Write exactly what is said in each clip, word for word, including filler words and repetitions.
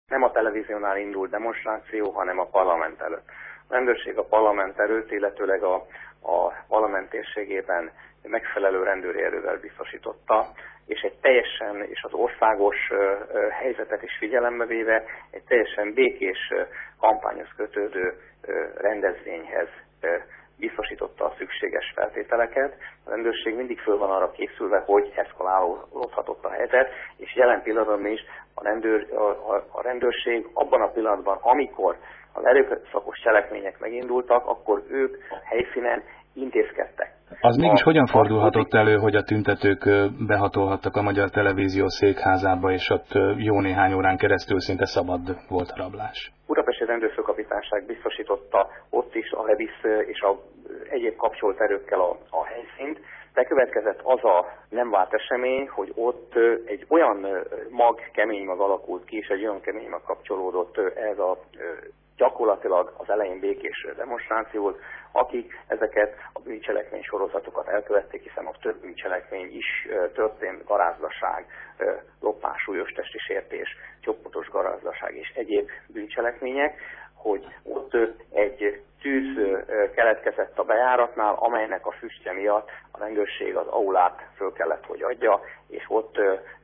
Nem a televíziónál indult demonstráció, hanem a parlament előtt. A rendőrség a parlament előtt, illetőleg a, a parlament térségében megfelelő rendőri erővel biztosította, és egy teljesen, és az országos helyzetet is figyelembe véve, egy teljesen békés kampányhoz kötődő rendezvényhez biztosította a szükséges feltételeket. A rendőrség mindig föl van arra készülve, hogy eszkalálódhatott a helyzet, és jelen pillanatban is a, rendőr, a, a, a rendőrség abban a pillanatban, amikor az erőszakos cselekmények megindultak, akkor ők a helyszínen intézkedtek. Az mégis a, hogyan fordulhatott elő, hogy a tüntetők behatolhattak a Magyar Televízió székházába, és ott jó néhány órán keresztül szinte szabad volt a rablás? Budapesti Rendőrfőkapitányság biztosította ott is a Levisz és a egyéb kapcsolt erőkkel a, a helyszínt. Bekövetkezett az a nem várt esemény, hogy ott egy olyan mag, kemény mag alakult ki, és egy olyan kemény mag kapcsolódott ez a gyakorlatilag az elején békés demonstrációt, akik ezeket a bűncselekmény sorozatokat elkövették, hiszen ott több bűncselekmény is történt, garázdaság, lopás, súlyos testi sértés, csoportos garázdaság és egyéb bűncselekmények, hogy ott egy tűz keletkezett a bejáratnál, amelynek a füstje miatt a rendőrség az aulát föl kellett, hogy adja, és ott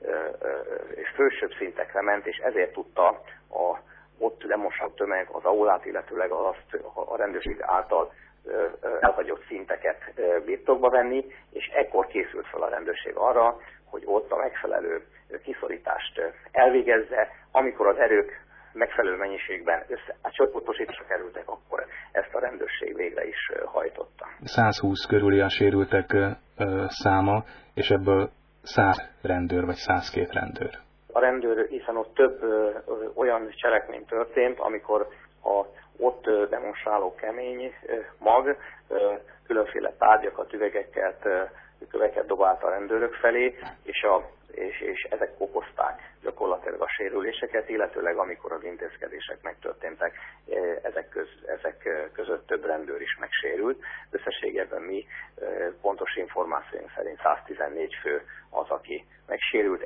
és fősőbb szintekre ment, és ezért tudta a ott demonstrált tömeg az aulát, illetőleg azt a rendőrség által elhagyott szinteket birtokba venni, és ekkor készült fel a rendőrség arra, hogy ott a megfelelő kiszorítást elvégezze. Amikor az erők megfelelő mennyiségben össze, a csoportosításra kerültek, akkor ezt a rendőrség végre is hajtotta. százhúsz körüli a sérültek száma, és ebből száz rendőr vagy százkettő rendőr. A rendőr, hiszen ott több ö, ö, olyan cselekmény történt, amikor a ott ö, demonstráló kemény ö, mag ö, különféle tárgyakat, üvegeket, ö, köveket dobált a rendőrök felé, és, a, és, és ezek okozták gyakorlatilag a sérüléseket, illetőleg amikor az intézkedések megtörténtek, ezek, köz, ezek között több rendőr is megsérült. Összességében mi pontos információink szerint száztizennégy fő az, aki megsérült.